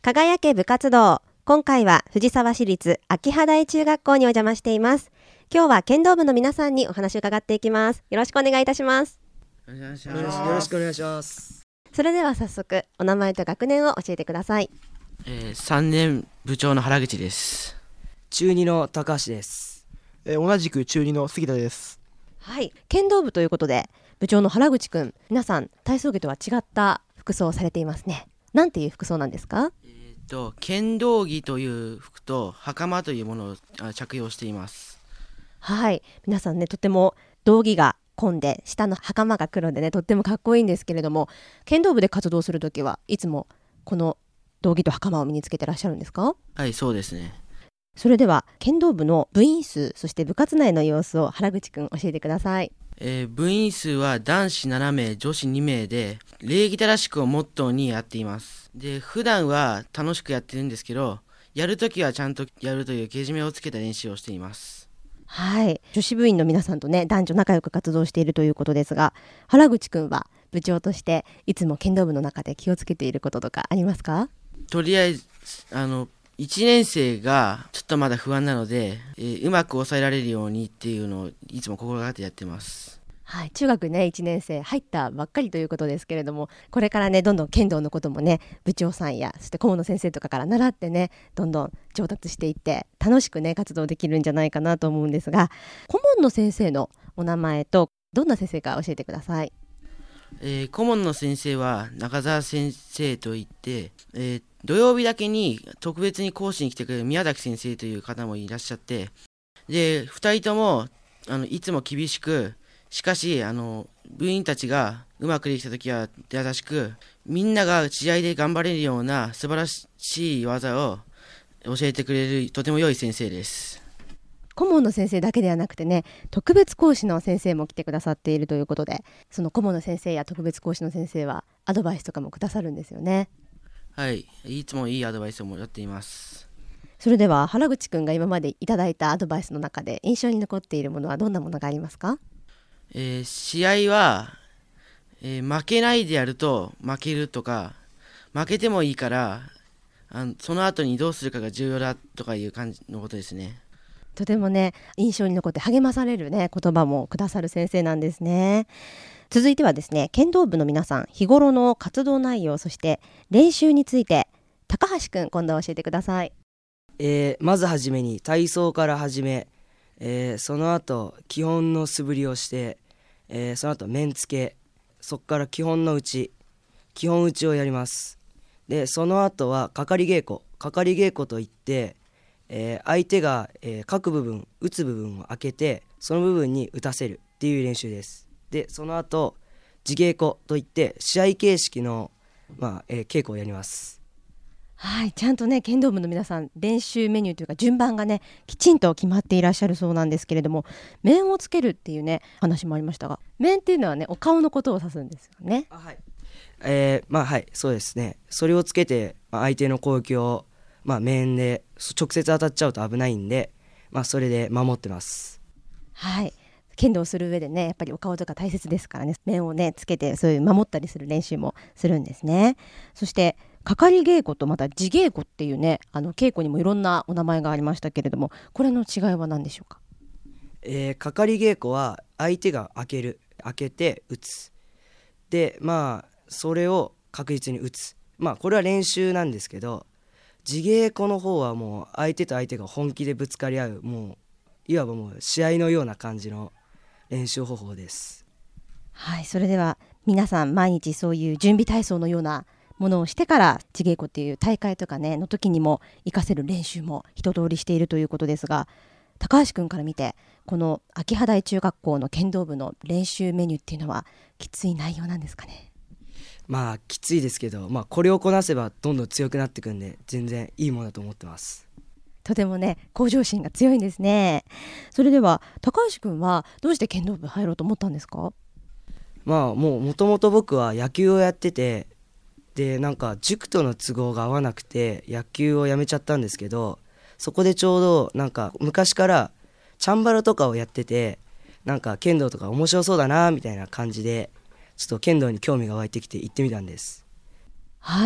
輝け部活動。今回は藤沢市立秋葉台中学校にお邪魔しています。今日は剣道部の皆さんにお話を伺っていきます。よろしくお願いいたします。 よろしくお願いします。 それでは早速お名前と学年を教えてください。 3年部長の原口です。 中2の高橋です。 同じく中2の杉田です。 はい、剣道部ということで部長の原口くん、皆さん体操着とは違った服装をされていますね。なんていう服装なんですか？ 剣道着という服と袴というものを着用しています。 はい、皆さんね、とても道着が紺で下の袴が黒でね、とってもかっこいいんですけれども、剣道部で活動するときはいつもこの道着と袴を身につけてらっしゃるんですか？ はい、そうですね。 それでは剣道部の部員数、そして部活内の様子を原口くん教えてください。 部員数は男子7名女子2名で、礼儀正しくをモットーにやっています。で、普段は楽しくやってるんですけど、やるときはちゃんとやるというけじめをつけた練習をしています。 はい、女子部員の皆さんとね、男女仲良く活動しているということですが、原口くんは部長としていつも剣道部の中で気をつけていることとかありますか？ とりあえず1年生がちょっとまだ不安なので、うまく抑えられるようにっていうのをいつも心がけてやってます。 はい、中学ね1年生入ったばっかりということですけれども、これからねどんどん剣道のこともね、部長さんやそして顧問の先生とかから習ってね、どんどん上達していって楽しくね活動できるんじゃないかなと思うんですが、顧問の先生のお名前とどんな先生か教えてください。 顧問の先生は中澤先生といって、土曜日だけに特別に講師に来てくれる宮崎先生という方もいらっしゃって、で2人ともいつも厳しく、しかし部員たちがうまくできた時は優しく、みんなが試合で頑張れるような素晴らしい技を教えてくれるとても良い先生です。 顧問の先生だけではなくてね、特別講師の先生も来てくださっているということで、その顧問の先生や特別講師の先生はアドバイスとかもくださるんですよね。 はい、いつもいいアドバイスをもらっています。 それでは原口くんが今までいただいたアドバイスの中で印象に残っているものはどんなものがありますか？ 試合は、負けないでやると負けるとか、負けてもいいからその後にどうするかが重要だとかいう感じのことですね。 とてもね印象に残って励まされるね言葉もくださる先生なんですね。続いてはですね、剣道部の皆さん日頃の活動内容、そして練習について高橋くん今度は教えてください。 まずはじめに体操から始め、その後基本の素振りをして、その後面付け、そこから基本打ちをやります。でその後はかかり稽古といって、相手が、各部分打つ部分を開けてその部分に打たせるっていう練習です。でその後自稽古といって試合形式の、稽古をやります。 はい、ちゃんとね剣道部の皆さん練習メニューというか順番がねきちんと決まっていらっしゃるそうなんですけれども、面をつけるっていうね話もありましたが、面っていうのはねお顔のことを指すんですよね。 はい、はい、そうですね。それをつけて、相手の攻撃を、面で直接当たっちゃうと危ないんで、それで守ってます。 はい、剣道をする上でねやっぱりお顔とか大切ですからね、面をねつけてそういう守ったりする練習もするんですね。そしてかかり稽古とまた自稽古っていうね、稽古にもいろんなお名前がありましたけれども、これの違いは何でしょうか？ かかり稽古は相手が開けて打つ。でそれを確実に打つ。これは練習なんですけど、自稽古の方はもう相手と相手が本気でぶつかり合う、もういわばもう試合のような感じの練習方法です。 はい、それでは皆さん毎日そういう準備体操のようなものをしてから自稽古っていう大会とかねの時にも活かせる練習も一通りしているということですが、高橋くんから見てこの秋葉台中学校の剣道部の練習メニューっていうのはきつい内容なんですかね？ きついですけど、これをこなせばどんどん強くなっていくんで全然いいものだと思ってます。 とてもね向上心が強いんですね。それでは高橋くんはどうして剣道部入ろうと思ったんですか？ もともと僕は野球をやってて、で塾との都合が合わなくて野球をやめちゃったんですけど、そこでちょうど昔からチャンバラとかをやってて、剣道とか面白そうだなみたいな感じでちょっと剣道に興味が湧いてきて行ってみたんです。 はい、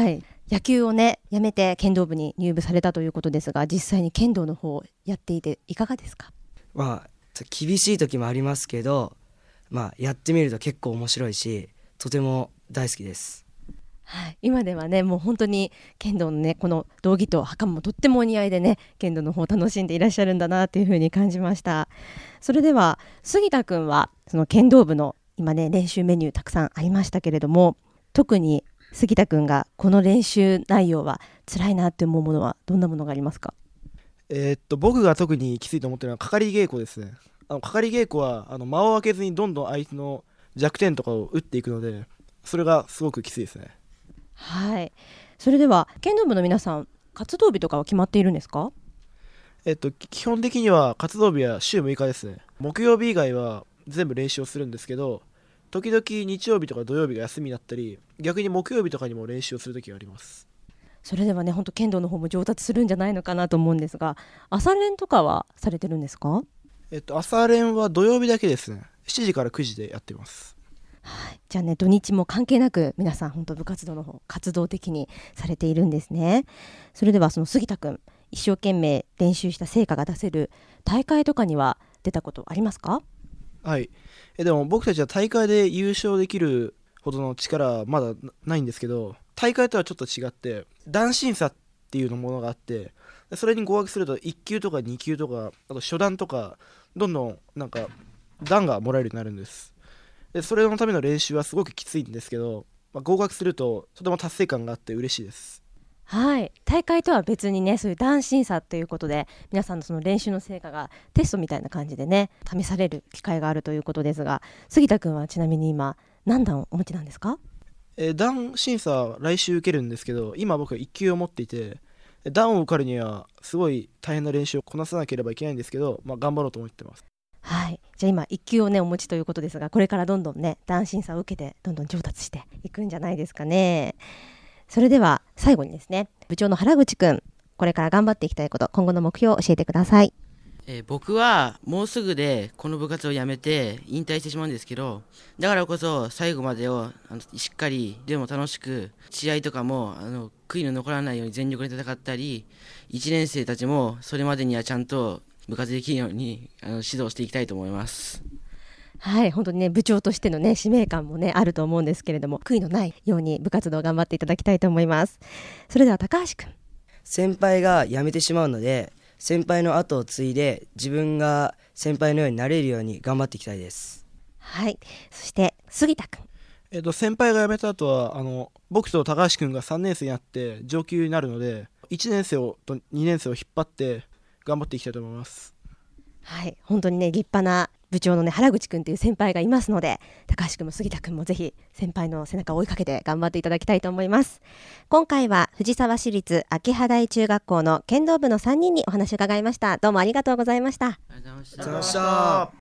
野球をねやめて剣道部に入部されたということですが、実際に剣道の方をやっていていかがですか？ まあ厳しい時もありますけど、やってみると結構面白いし、とても大好きです。 はい、今ではねもう本当に剣道のねこの道着と袴もとってもお似合いでね、剣道の方を楽しんでいらっしゃるんだなというふうに感じました。それでは杉田くんはその剣道部の今ね練習メニューたくさんありましたけれども、特に杉田くんがこの練習内容は辛いなって思うものはどんなものがありますか？ 僕が特にきついと思ってるのはかかり稽古ですね。かかり稽古は間を空けずにどんどん相手の弱点とかを打っていくので、それがすごくきついですね。 はい、それでは剣道部の皆さん活動日とかは決まっているんですか？ 基本的には活動日は週6日ですね。木曜日以外は全部練習をするんですけど、時々日曜日とか土曜日が休みだったり、逆に木曜日とかにも練習をする時があります。 それではね本当剣道の方も上達するんじゃないのかなと思うんですが、朝練とかはされてるんですか？ 朝練は土曜日だけですね。7時から9時でやってます。 はい、じゃあね土日も関係なく皆さん本当部活動の方活動的にされているんですね。それではその杉田くん一生懸命練習した成果が出せる大会とかには出たことありますか？ はい。でも僕たちは大会で優勝できるほどの力はまだないんですけど、大会とはちょっと違って段審査っていうものがあって、それに合格すると1級とか2級とか、あと初段とかどんどん段がもらえるようになるんです。でそれのための練習はすごくきついんですけど、合格するととても達成感があって嬉しいです。 はい、大会とは別にねそういう段審査ということで皆さんのその練習の成果がテストみたいな感じでね試される機会があるということですが、杉田くんはちなみに今何段お持ちなんですか？ 段審査は来週受けるんですけど、今僕は1級を持っていて、段を受かるにはすごい大変な練習をこなさなければいけないんですけど、頑張ろうと思ってます。 はい、じゃあ今1級をねお持ちということですが、これからどんどんね段審査を受けてどんどん上達していくんじゃないですかね。それでは最後にですね、部長の原口くん、これから頑張っていきたいこと、今後の目標を教えてください。 僕はもうすぐでこの部活を辞めて引退してしまうんですけど、だからこそ最後までをしっかりでも楽しく、試合とかも悔いの残らないように全力で戦ったり、1年生たちもそれまでにはちゃんと部活できるように指導していきたいと思います。 はい、本当にね部長としてのね使命感もねあると思うんですけれども、悔いのないように部活動を頑張っていただきたいと思います。それでは高橋くん。 先輩が辞めてしまうので、先輩の後を継いで自分が先輩のようになれるように頑張っていきたいです。 はい、そして杉田くん。 先輩が辞めた後は僕と高橋君が3年生になって上級になるので、1年生と2年生を引っ張って頑張っていきたいと思います。 はい、本当にね立派な部長のね原口くんという先輩がいますので、高橋くんも杉田くんもぜひ先輩の背中を追いかけて頑張っていただきたいと思います。今回は藤沢市立秋葉台中学校の剣道部の3人にお話を伺いました。どうもありがとうございました。 ありがとうございました。 ありがとうございました。